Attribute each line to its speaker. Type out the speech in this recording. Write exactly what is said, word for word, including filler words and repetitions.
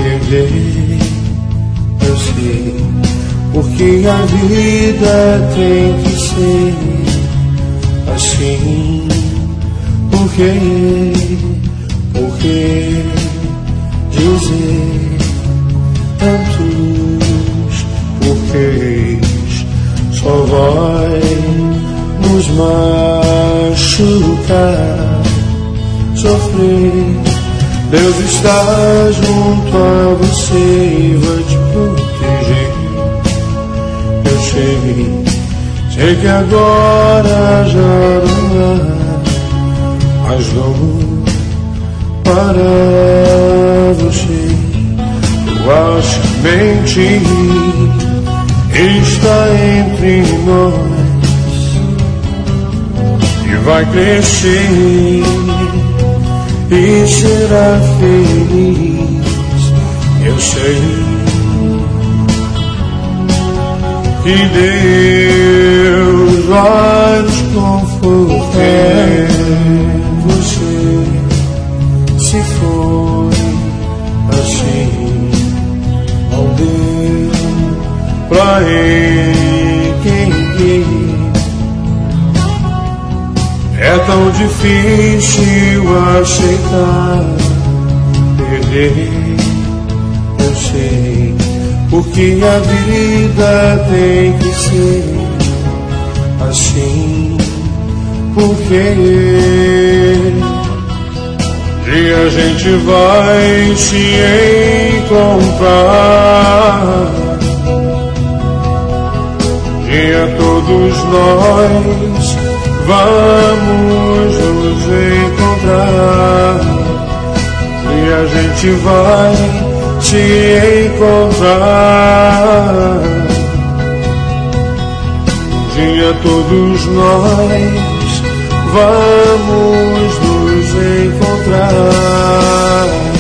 Speaker 1: perder. Eu sei, porque a vida tem que ser assim. Por que, por que dizer tantos porquês? Só vai nos machucar, sofrer. Deus está junto a você e vai te proteger. Eu sei, sei que agora já não há mais dor para você. Tua semente está entre nós e vai crescer e será feliz. Eu sei que Deus vai nos confortar. Você se foi assim, não deu pra ele quem é tão difícil aceitar perder. Eu sei, porque a vida tem que ser assim. Porque dia a gente vai se encontrar, dia todos nós vamos nos encontrar, e a gente vai se encontrar, dia todos nós vamos nos encontrar.